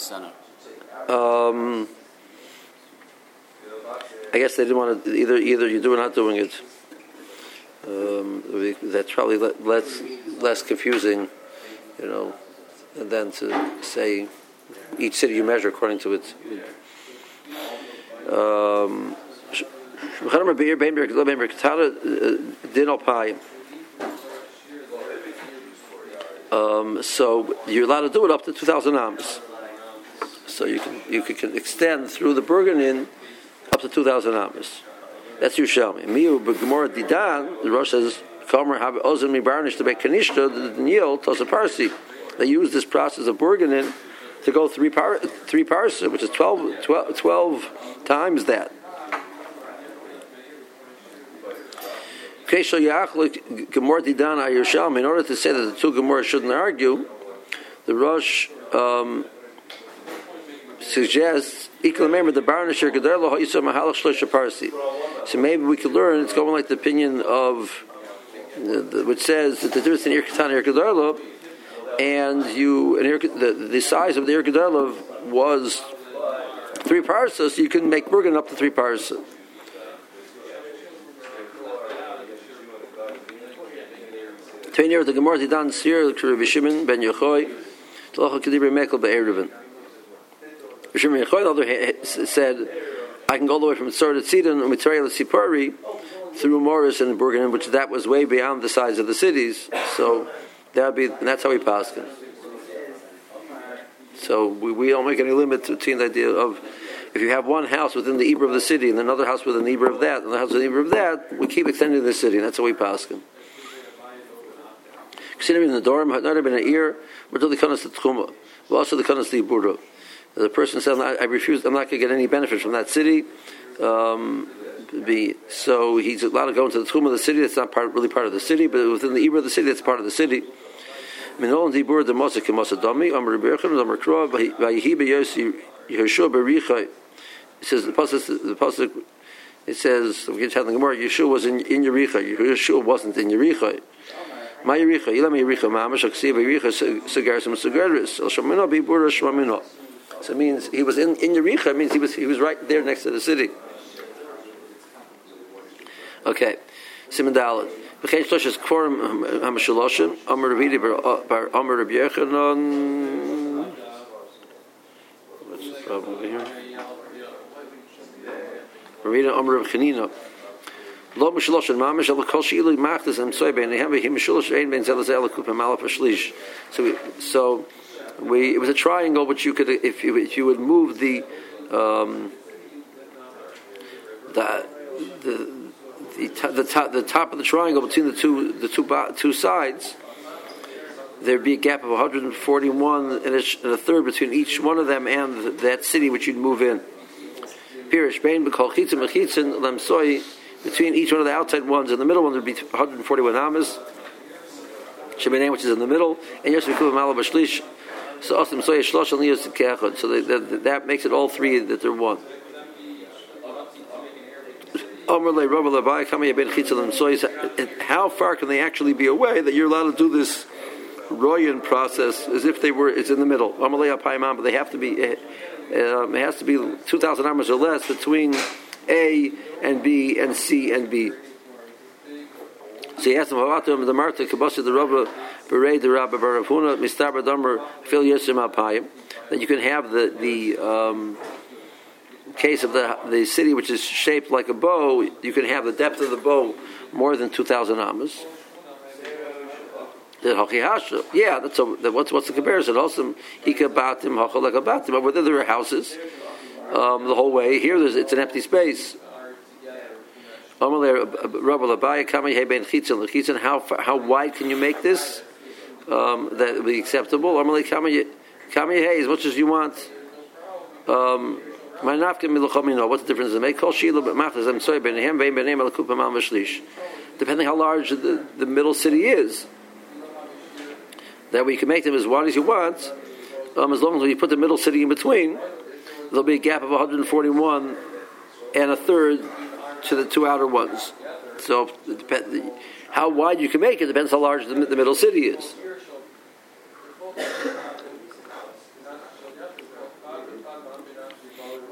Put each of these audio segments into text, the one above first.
center? I guess they didn't want to either you do or not doing it. That's probably less confusing, than to say each city you measure according to its. So you're allowed to do it up to 2,000 ams. So you can extend through the Burganin up to 2,000 amos. That's Yerushalmi. Miu b'Gemara Didan, the Rosh says, "Kamer have ozen mi barnish to make kanishta." The Daniel tells a Parsi. They use this process of Burganin to go three parsa, which is 12 times that. In order to say that the two Gemara shouldn't argue, the Rosh suggests so maybe we could learn it's going like the opinion of which says that the difference in Irkatan and Irkadarla and the size of the Irkadarla was 3 parsa, so you can make Burgan up to 3 parsa. The Gemara Didan Sir Rabbi Shimon ben Yochai Tolacha Kedibri Mekel be'Erevin. Rabbi Shimon ben Yochai, on the other hand, said, I can go all the way from Tzor to Tzidon and Mitzrayel Sipari through Morris and Burgan, which that was way beyond the size of the cities. So that's how we pass it. So we don't make any limit between the idea of if you have one house within the Ibra of the city and another house within the Ibra of that, and another house within the Ibra of that, we keep extending the city, and that's how we pass it. In the dorm, had not been an ear, but to the kanas the tchuma, but also the kanas the ibura. The person said, "I refuse. I'm not going to get any benefit from that city." So he's allowed to go into the tchuma of the city. That's not really part of the city, but within the ibura of the city, that's part of the city. Minol and ibura the mosek mosadami. Amar berachem amar kroa vayihi beyosi Yeshua berichai. It says the pasuk. It says we can tell the Gemara. Yeshua was in Yericha. Yeshua wasn't in Yericha. My Yericha, Ilam Yericha, Mamash, Aksiv, Yericha, Segarim, Segaris, El Shomino, Bibura, Shomino. So it means he was in Yericha, it means he was right there next to the city. Okay. Simon Dalet. V'chein Shlosh is Kforim HaMashaloshim, Amar Ravidi bar Amar Rabbi Yechanan. What's the problem over here? Ravidi Amar Rabbi Chanina. Lo mishlosh and mamish el kol shilu machtas and soy ben him mishlosh ein ben zelaz el kupa malaf shlish. So it was a triangle which you could if you would move the top of the triangle between the two sides, there'd be a gap of 141 and a third between each one of them and that city which you'd move in. Pirish bein b'kol chitzim mechitzin lem soy. Between each one of the outside ones and the middle one would be 141 amas. Sheminah, which is in the middle, and Yosef Kuva Malav Shlish. So Osim Soya Shlosh and Liyos Kechad. So that makes it all 3 that they're 1. How far can they actually be away that you're allowed to do this Royan process as if it's in the middle? But they have to be. It has to be 2,000 amas or less between A and B and C and B. So he asked him, the Marta Kabasi the Rabba Berei the Rabba Baravuna Mistar Damer Phil Yosim Alpayim. That you can have the case of the city which is shaped like a bow. You can have the depth of the bow more than 2,000 amas. Yeah, what's the comparison? Also, ikabatim hachalakabatim. But whether there are houses the whole way here, it's an empty space. How wide can you make this that would be acceptable? As much as you want. What's the difference? Depending how large the middle city is. That way you can make them as wide as you want. As long as you put the middle city in between, there'll be a gap of 141 and a third to the 2 outer ones. So how wide you can make it depends how large the middle city is.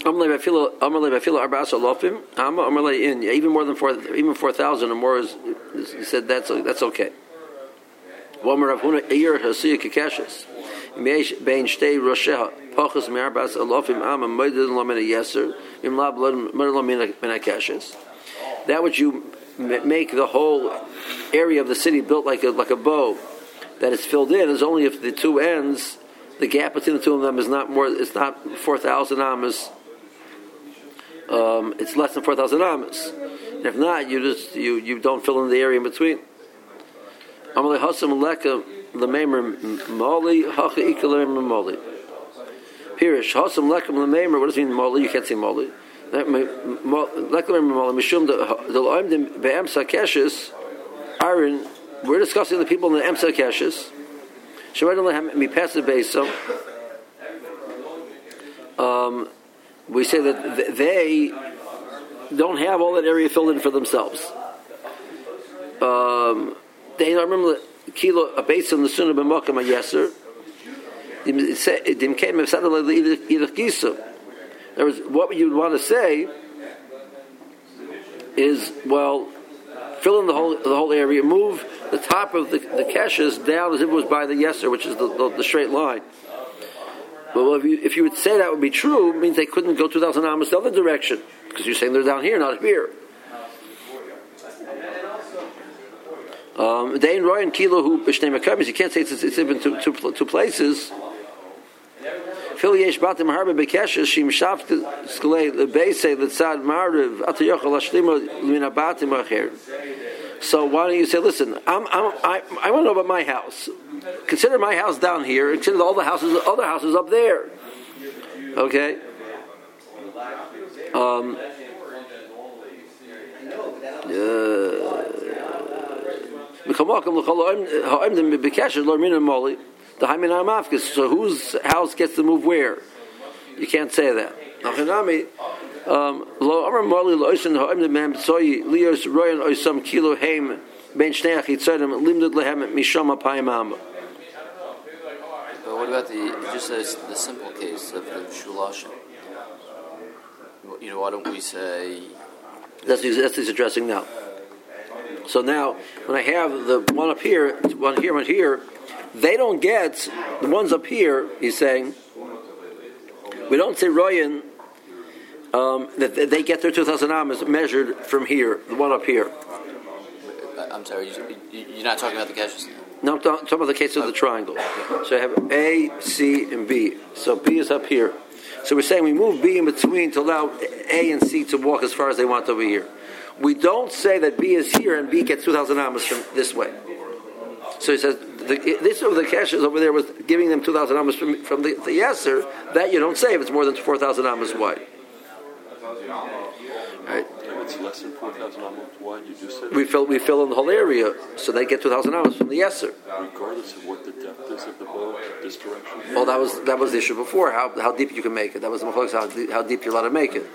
Even more than 4,000 or more is he said that's okay. One more Rav Huna Eir Hasiya Kekeshes. Meish Bein Shtei Rosheha Pachas Me'arbas Alofim Amma Moedin Lo Min HaYeser Im Lab Lo Min HaKeshes. That which you make the whole area of the city built like a bow that is filled in is only if the two ends, the gap between the two of them is not more. It's not 4,000 amas. It's less than 4,000 amas. And if not, you don't fill in the area in between. Amalei Hasam Leka Lemeimer Moli Hacha Ikaler Moli. Pirish Hasam Leka Lemeimer. What does it mean Moli? You can't say Moli. Leka Moli Mishum the Loimdim Be'emsa Keshes. Aaron. We're discussing the people in the Emsa Keshes. We say that they don't have all that area filled in for themselves. They don't remember kilo a base on the sunnah b'makam hayeser. It came there was what you would want to say is fill in the whole area, move the top of the keshes down as if it was by the yeser, which is the straight line. But if you would say that would be true, it means they couldn't go 2,000 amas the other direction, because you're saying they're down here, not here. Dain Roy and Kilo who b'shnei makamis, you can't say it's even two places. Phil yesh batim harbe bekeshes shim shaft sklei lebeisei letzad marriv atayochal hashlima minabatim acher. So why don't you say, listen, I want to know about my house. Consider my house down here. Consider all the other houses up there. Okay. So whose house gets to move where? You can't say that. Lo amar mali lo oisen ha'im the man b'tzoyi lios royan oisam kilo heim ben shnei achitzodim limdud lehem misham apayim amma. What about just the simple case of the shulashim? Why don't we say... That's what he's addressing now. So now, when I have the one up here, one here, they don't get, the ones up here, he's saying, we don't say royan, that they get their 2,000 amas measured from here, the one up here. I'm sorry, you're not talking about the keshes? No, I'm talking about the case of the triangle. So I have A, C, and B. So B is up here. So we're saying we move B in between to allow A and C to walk as far as they want over here. We don't say that B is here and B gets 2,000 amas from this way. So he says, this over the keshes over there was giving them 2,000 amas from the yeser. That you don't say if it's more than 4,000 amas wide. Right. If it's less than 4,000 amas wide, you just said... We fill in the whole area, so they get 2,000 amas from the yeser. Regardless of what the depth is of the bow, this direction? Well, that was the issue before, how deep you can make it. That was the machlokes, how deep you're allowed to make it.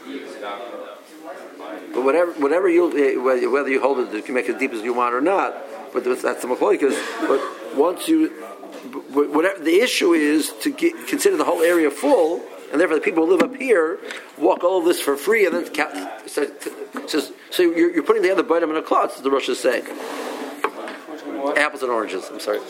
But whatever whether you hold it, you can make it as deep as you want or not, but that's the machlokes. But once whatever the issue is, to consider the whole area full, and therefore the people who live up here walk all of this for free, and then so you're putting together bottom and a klotz, as the Rosh is saying. Apples and oranges. I'm sorry.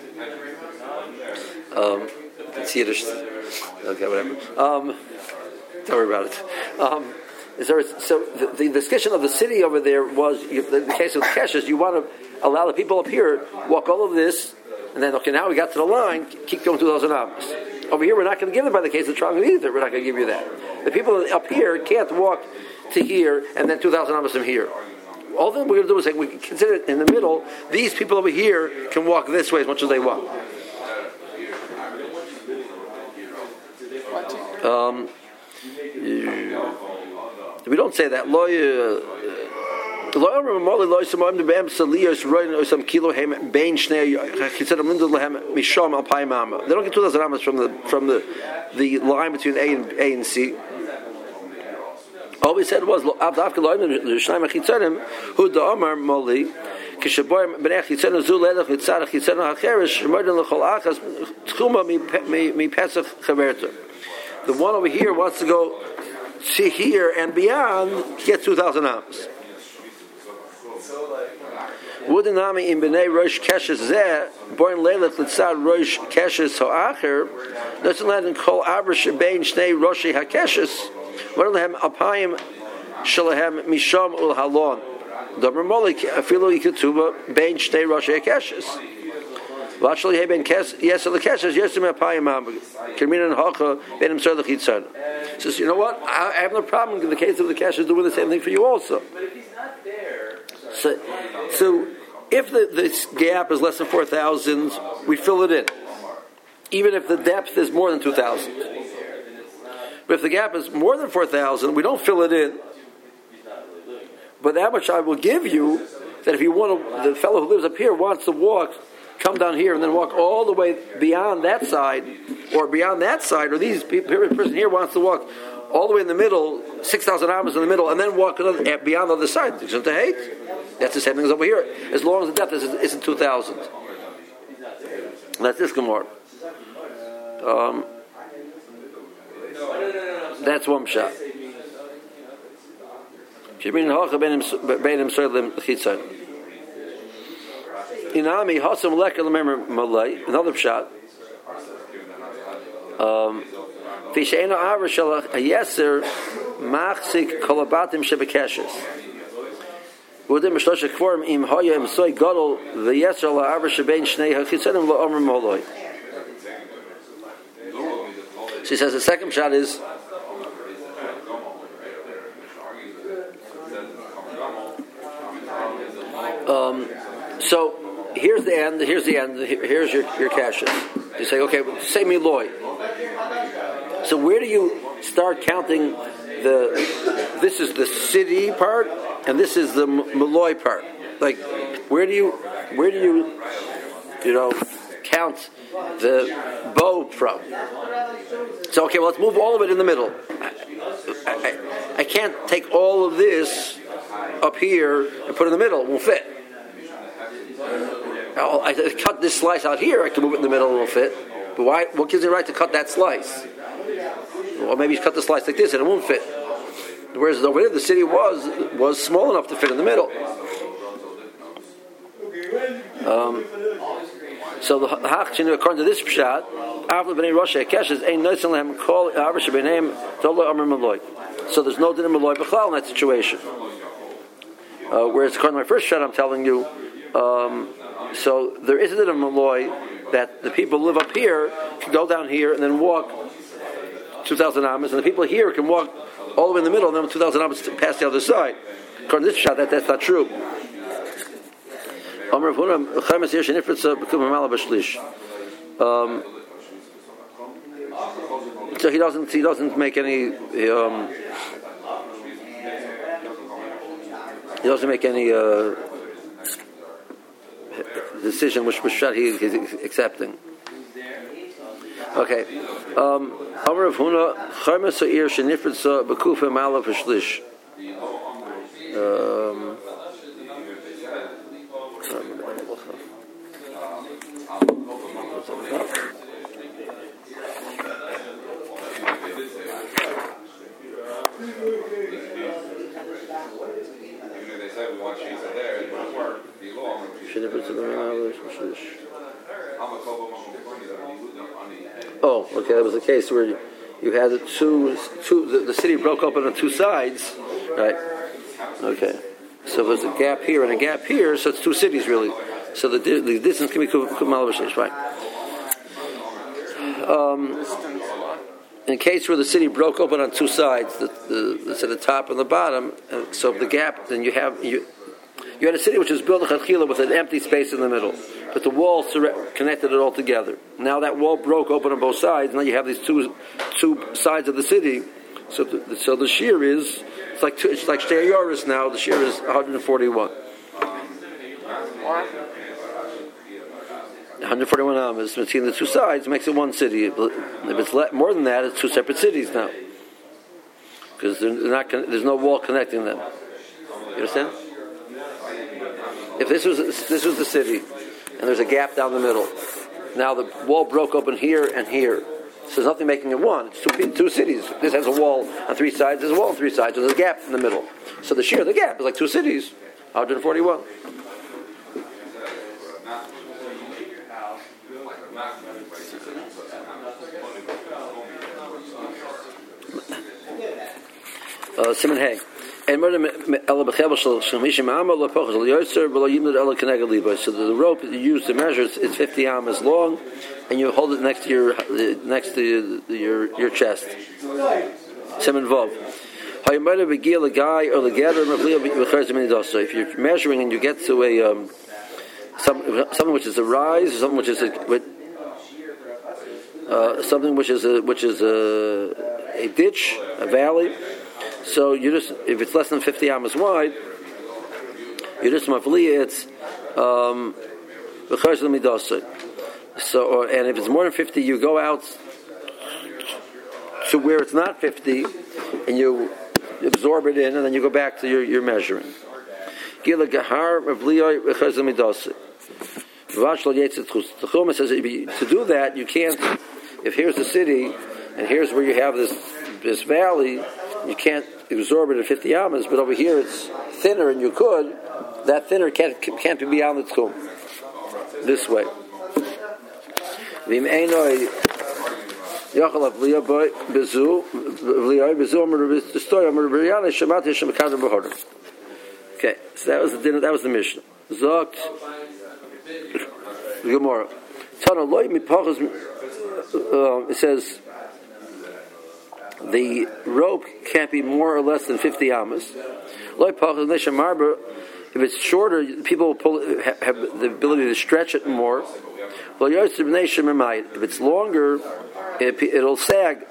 It's Yiddish. Okay, whatever. Don't worry about it. So the discussion of the city over there was the case of the keshes. You want to allow the people up here walk all of this, and then now we got to the line. Keep going 2,000 amas. Over here, we're not going to give it by the case of the triangle either. We're not going to give you that. The people up here can't walk to here and then 2,000 amas from here. All that we're going to do is we consider it in the middle. These people over here can walk this way as much as they want. We don't say that. They don't get 2,000 amas from the line between A and C. All we said was the one over here wants to go to here and beyond, he gets 2,000 amos. Woodenami in Bnei Rosh Keshes Zeh, born Leilat Litzad Rosh Keshes Ho'acher, Netzaland and Kol Abra Shebein Shnei Roshi HaKeshes, Wadahem Alpayim Shalahem Misham Ul Halon, Domer Molik Afilu Ikatuba Bein Shnei Roshi HaKeshes. Vachli Heben Kes Yesel HaKeshes Yesim Alpayim Amag, Kermin and Hocha Ben Imser Lechitzan. Says, you know what? I have no problem in the case of the Keshes doing the same thing for you also. So if this gap is less than 4,000, we fill it in. Even if the depth is more than 2,000. But if the gap is more than 4,000, we don't fill it in. But that much I will give you, that if you want to, the fellow who lives up here wants to walk, come down here and then walk all the way beyond that side, or beyond that side, or these person here wants to walk all the way in the middle, 6,000 amos in the middle, and then walk beyond the other side. That's the same thing as over here, as long as the depth isn't 2,000. That's this Gemara. That's one shot. Inami hasam leker lemer malay. Another shot. Fisheina avra shalach ayeser machzik kolabatim shebekeshes. Within Mishlosh Kvorim im Haya im Soy Gadol v'Yeser la'avra shebein shnei hachitzanim la'omer malay. She says the second shot is so here's the end, here's your cashes. You say, okay, say Miloy. So where do you start counting this is the city part and this is the Malloy part? Like, where do you count the bow from? So okay, well, let's move all of it in the middle. I can't take all of this up here and put it in the middle. It won't fit. I cut this slice out here. I can move it in the middle. It will fit. But why? What gives me the right to cut that slice? Or maybe you cut the slice like this and it won't fit. Whereas over there, the city was small enough to fit in the middle. So the hachchin, according to this pshat, after bnei Rosh Keshes, ain't nothing lehem call average bnei tolo amar malloy. So there's no din of malloy b'chlal in that situation. Whereas according to my first pshat, I'm telling you, so there is a din of malloy that the people who live up here can go down here and then walk 2,000 amos, and the people here can walk all the way in the middle and then 2,000 amos to pass the other side. According to this pshat, that's not true. So he doesn't make any decision which shot he's accepting. Okay. Amar of Huna Charmes Ha'ir Shenifritza B'Kufa Malav Hashlish. Oh, okay. That was the case where you had the city broke up into two sides, right? Okay. So there's a gap here and a gap here, so it's two cities really. So the distance can be kumal b'sheish, right? In case where the city broke open on two sides, the top and the bottom, so the gap, then you had a city which was built with an empty space in the middle, but the wall connected it all together. Now that wall broke open on both sides. Now you have these two sides of the city. So the shear is it's like Shtei Yoris now. The shear is 141. 141 amos between the two sides makes it one city. If it's more than that, it's two separate cities now, because there's no wall connecting them. You understand? If this was the city, and there's a gap down the middle, now the wall broke open here and here. So there's nothing making it one. It's two cities. This has a wall on three sides. There's a wall on three sides. So there's a gap in the middle. So the shear of the gap is like two cities. 141. Simon Hay. So the rope you use to measure is 50 amas long, and you hold it next to your chest. Simon Vov. If you're measuring and you get to a something which is a rise, something which is a ditch, a valley. So you just, if it's less than 50 amas wide, you just mafliya it's so, and if it's more than 50, you go out to where it's not 50, and you absorb it in, and then you go back to your measuring. The Chumah says to do that, you can't. If here's the city, and here's where you have this valley, you can't absorb it at 50 amas, but over here it's thinner, and you could. That thinner can't be beyond the tchum. This way. Okay, so that was the dinner. That was the Mishnah. Zogt Gemara. It says the rope can't be more or less than 50 amas. If it's shorter, people will have the ability to stretch it more. If it's longer, it'll sag.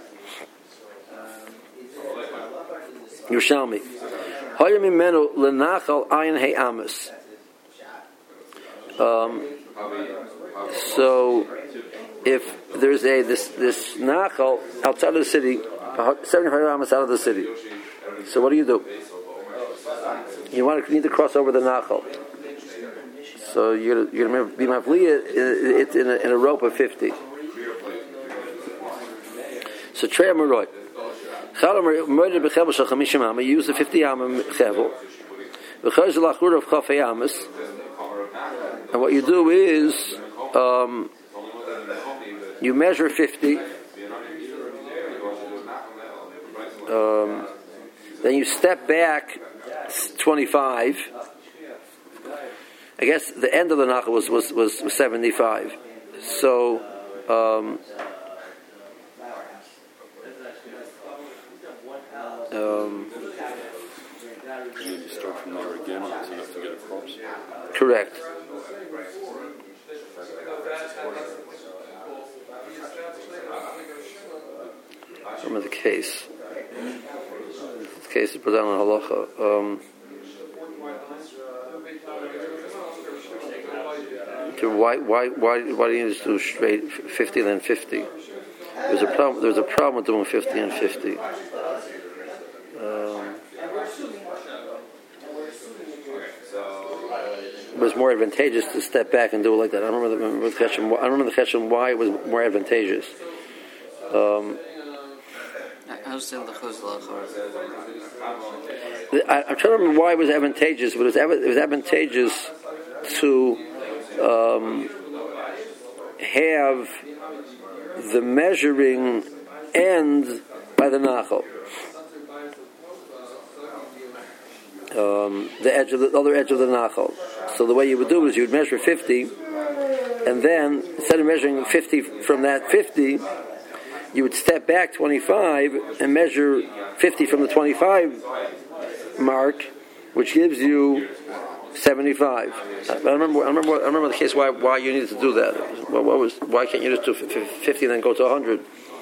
Yerushalmi. So, if there's this nachal outside of the city, 75 amas out of the city, so what do? You need to cross over the nachal. So you're going to be mavliya it's in a rope of 50. So Trey Amaroi. You use the 50 amma chevel. And what you do is you measure 50. Then you step back 25. I guess the end of the nachal was 75. So you start from there again, it's enough to get across. Correct. Remember the case. The case is put down on halacha. Why do you just do straight 50 and then 50? There's a problem with doing 50 and 50. It was more advantageous to step back and do it like that. I remember the question why it was more advantageous. I'm trying to remember why it was advantageous, but it was advantageous to have the measuring end by the nachal. The other edge of the nachal. So the way you would do is you would measure 50, and then instead of measuring 50 from that 50, you would step back 25 and measure 50 from the 25 mark, which gives you 75. I remember the case why you needed to do that. Why can't you just do 50 and then go to 100?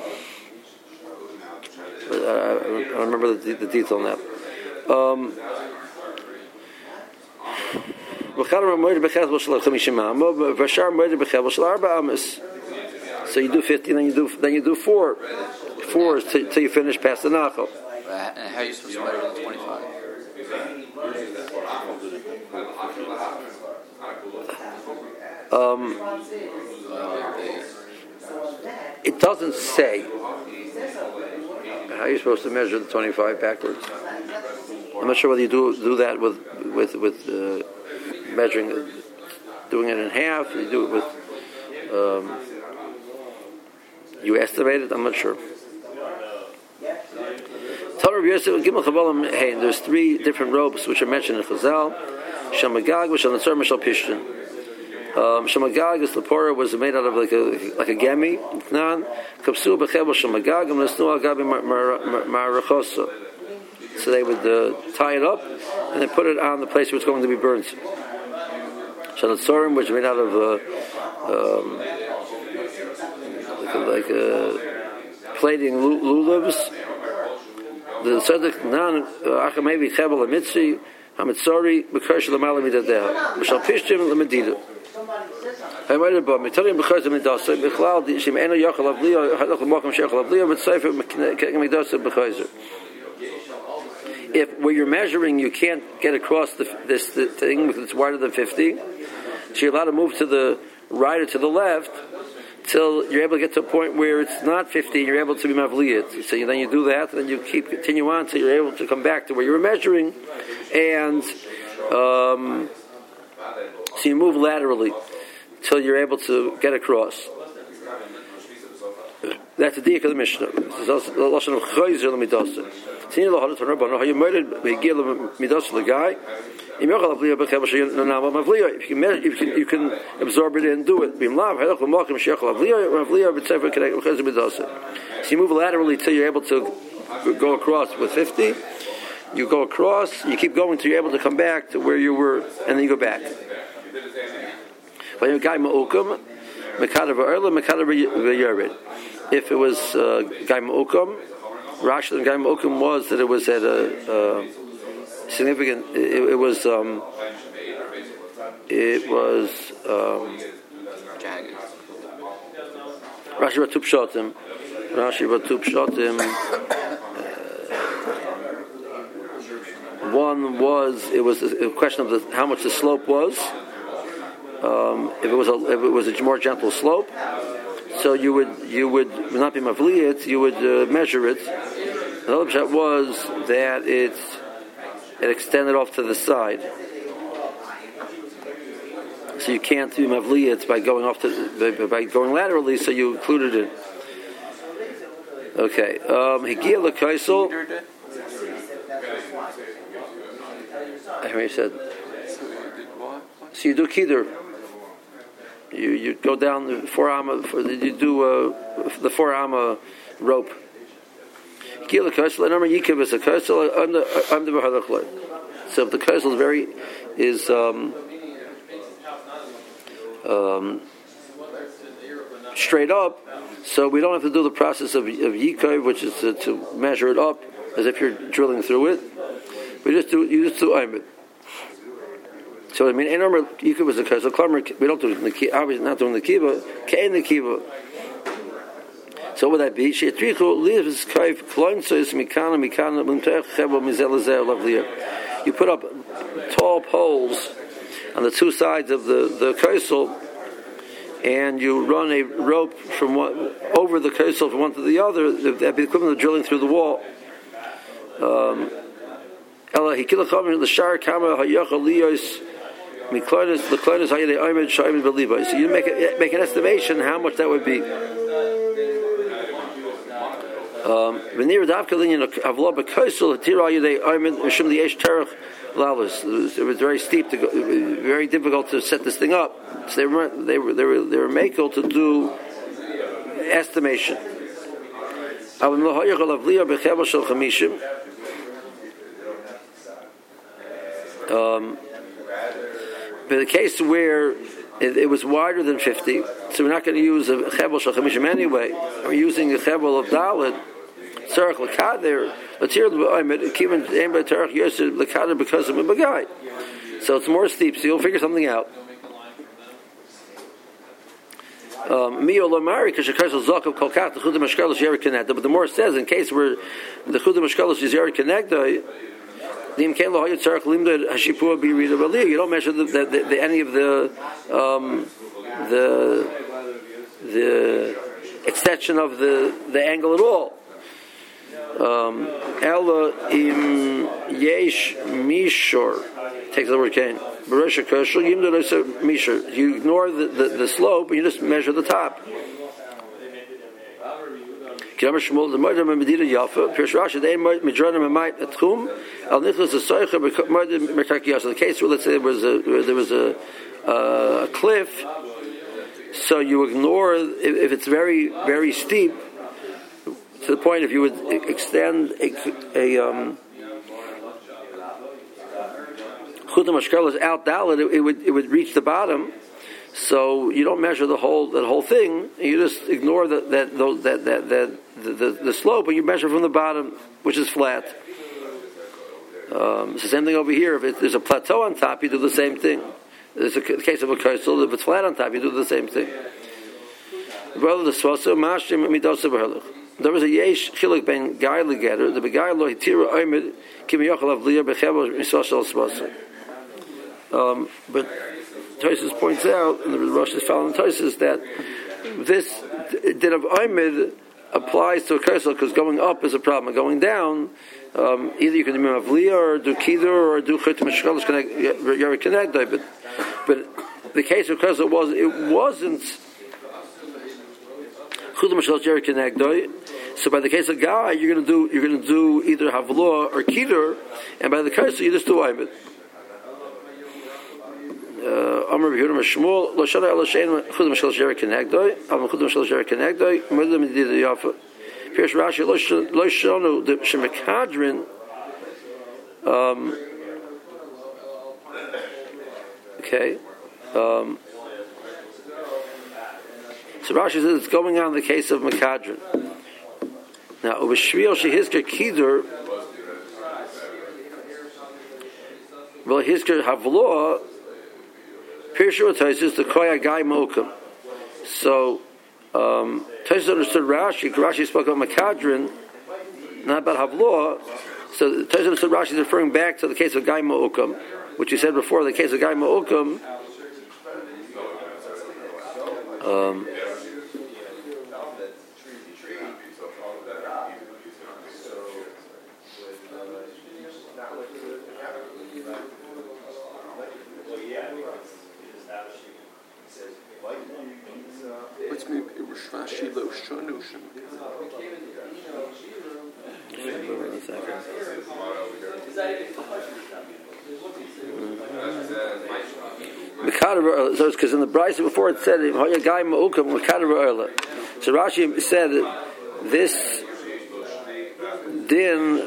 I remember the detail on that. So you do 50, then you do four till you finish past the nachal. And how are you supposed to measure the 25? it doesn't say how you're supposed to measure the 25 backwards. I'm not sure whether you do that with measuring, doing it in half. You do it with you estimate it. I'm not sure. There's three different ropes which are mentioned in Chazal. Shamagag, which on the Mishal Pishtin. Shamagag is the Torah was made out of like a gemi. Kapsu b'chebel shamagag and l'snu al gabi ma'arachosa. So they would tie it up and then put it on the place where it's going to be burnt. Shalatzorim, which is made out of plating luluvs. The tzedek nan achamevi chebel amitzi hamitzori b'kersh l'malam midadeha mishal pishtim l'medida. I might have bought me. Tell him because of midasa. Bichlal di shim eno yachal avliya hadach l'mokum sheichal avliya mitzayfer midasa b'chayzer. If where you're measuring you can't get across this thing because it's wider than 50, so you're allowed to move to the right or to the left till you're able to get to a point where it's not 50, you're able to be mavliyat. So then you do that, and then you continue on till you're able to come back to where you were measuring, and so you move laterally till you're able to get across. That's the diak of the Mishnah. This is also the lashon of chayzer l'midaser. Tzini lo hadat rabbanon how you murdered begil l'midaser the guy. If you can absorb it and do it. So you move laterally till you're able to go across with 50. You go across, you keep going till you're able to come back to where you were, and then you go back. If it was Gai Ma'ukum, Rashi and Gai Ma'ukum was that it was at a significant. It was Rashi wrote two pshatim. One was it was a question of how much the slope was. If it was a more gentle slope, so you would not be mavliyat, you would measure it. Another pshat was that it extended off to the side, so you can't do mavliyat by going by going laterally. So you included it. Okay, Higia l'kaisel. I heard you said. So you do kider. You go down the 4 amma. You do the 4 amma rope. So if the kaisel is straight up, so we don't have to do the process of yikov, which is to measure it up as if you're drilling through it. You just do aimed. So I mean, enormous yikov is a kaisel. We don't do it in the kiva. Obviously, not doing the kiva. Kein the kiva. So what would that be? You put up tall poles on the two sides of the kaisel, and you run a rope from one over the kaisel from one to the other. That'd be the equivalent of drilling through the wall. So you make an estimation how much that would be. It was very steep, very difficult to set this thing up. So they were makel to do estimation. But the case where it was wider than 50, so we're not going to use a chebel shel chamishim anyway. We're using a chebel of dalet. Tzarech lekader, latir l'aymed, kiven aim by tzarech yosef lekader because of a bagay. So it's more steep. So you'll figure something out. Mio lamari kashakaisel zakav kolkat the chudim mashkalos yerik connected. But the more it says in case where the chudim mashkalos is yerik connected. You don't measure any of the extension of the angle at all. Ella im yesh mishor takes the word kain. You ignore the slope and you just measure the top. The case where let's say there was a cliff, so you ignore if it's very very steep to the point if you would extend a chutam mashkelas out dalet, it would reach the bottom. So you don't measure that whole thing. You just ignore the slope, and you measure from the bottom, which is flat. It's the same thing over here. If there's a plateau on top, you do the same thing. There's a case of a kaisel. If it's flat on top, you do the same thing. There was a yesh chilik ben guy legetter. The guy lo hitira oimid kim yochel avliya bechevos misosel spasa. But Tosfos points out, and the Rosh is following Tosfos, that this din of oimid applies to a kaisel because going up is a problem, and going down, either you can do avliya or do kidur or do chut mishkalos connect, but the case of kaisel wasn't. So by the case of guy, you're going to do either havlo or kidur, and by the kaisel you just do oimid. Amr Yehuda Mashmul lo shana el shein chudam shel yer kenegdoi am chudam shel yer kenegdoi mudam did yafa Pirush Rashi lo shanu the shemekadrin okay so Rashi says it's going on in the case of Mekadrin. Now ubeshviel shehizker kidur well hizker havlo Pirshu Tosfos the koya guy mokum. So Tosfos understood Rashi. Rashi spoke about Mekadrin, not about Havloah. So Tosfos understood Rashi is referring back to the case of guy mokum, which he said before. The case of guy mokum. What's me Pirush Rashi lo shanu So it's because in the Brisa before it said Hoya Gai Ma'ukam Mekader Earla. So Rashi said this din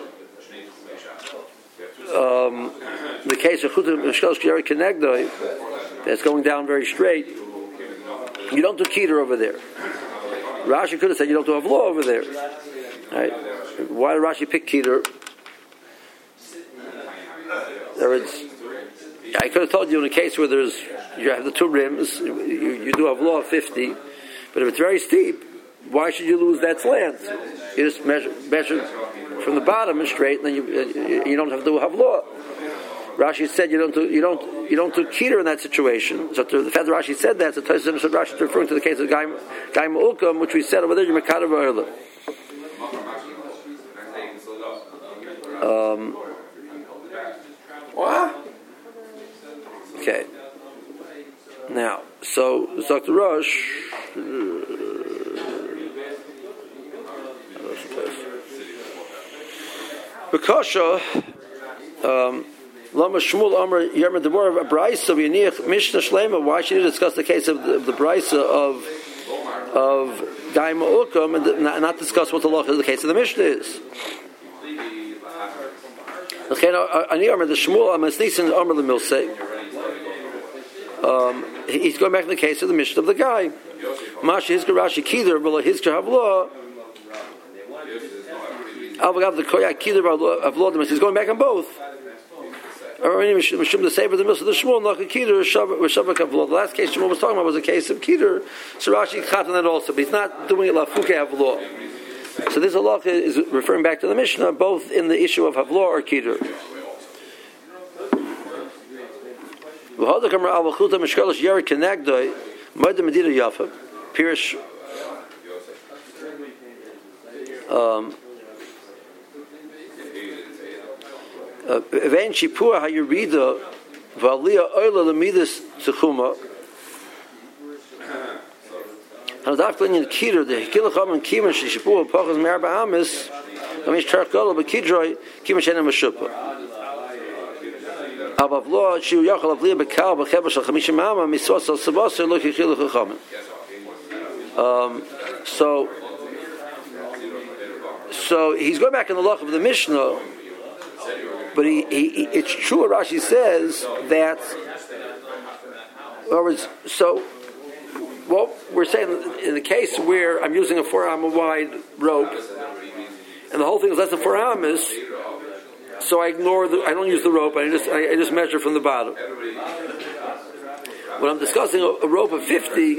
the case of Chutam Mishkos K'Yari Kenegdoi that's going down very straight. You don't do Keter over there. Rashi could have said you don't do Havlo over there. Right? Why did Rashi pick Keter? I could have told you in a case where you have the two rims, you do Havlo of 50, but if it's very steep, why should you lose that slant? You just measure from the bottom and straight, and then you don't have to do Havlo. Rashi said you don't do Keter in that situation. So the fact that Rashi said that, so Tosfos said Rashi is referring to the case of Gai Ma'ukam, which we said over there, you Mekader V'Erla. Okay. Now, so Dr. Rosh. Bekasha. Lama Shmuel Amar Yerma Demor of a Brisa V'Yaniach Mishnah Shlema. Why should you discuss the case of the Brisa of Gai Ma'ukam and not discuss what the law is the case of the Mishnah is? He's going back to the case of the Mishnah of the guy. Masha Hizkar Rashi Kider V'Lo Hizkar Havlo. Alvagav the Koyak Kider Havlo. He's going back on both. Or any Mishum the Sefer the Milsa the Shmuel Naka Kider Shavak Havlo. The last case Shmuel was talking about was a case of Kider. So Rashi caught on that also, but he's not doing it Lafuke Havlo. So this halacha is referring back to the Mishnah, both in the issue of Havlo or Kider. Pirish Event Shipur Hayurida Valia Oila Lamidas Tchuma. And the Afghan Kidder, the Kilacham and Kiman Shipur Pachas Merba Amis, Amish Tarkala, but Kidroy, Kimashena Mashupa. Abavlo, Shiu Yachal of Lia Bekal, Bekebash Chamishim Mama, Miswas al Sabasa, look at Kilacham. So he's going back in the law of the Mishnah, but it's true what Rashi says that. In other words, so what we're saying in the case where I'm using a 4 amma wide rope, and the whole thing is less than 4 ammas, so I don't use the rope, I just measure from the bottom. When I'm discussing a rope of 50,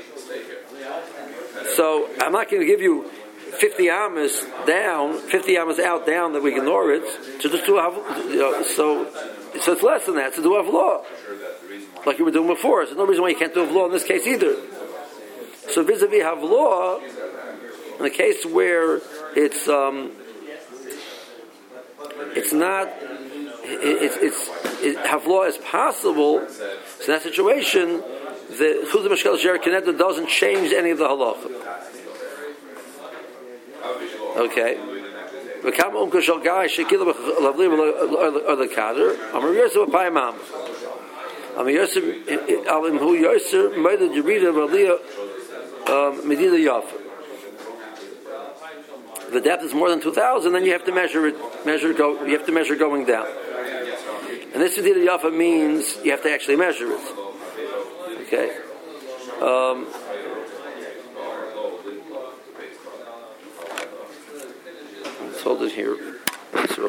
so I'm not going to give you 50 ammas down, 50 ammas out down that we ignore it. So just do so it's less than that. So do avlo, like you were doing before. So there's no reason why you can't do avlo in this case either. So vis-a-vis avlo, in the case where it's havlo is possible. So in that situation, the chuzah mishkal sher kineta doesn't change any of the halacha. Okay. The kama umkashal guy shekila lavlim or the kader. Amar Yosef apayimam. Amar Yosef alim hu Yosef made the jerida valia medida yafa. The depth is more than 2,000, then you have to measure it. You have to measure going down. And this medida yafa means you have to actually measure it. Okay. Let's hold it here.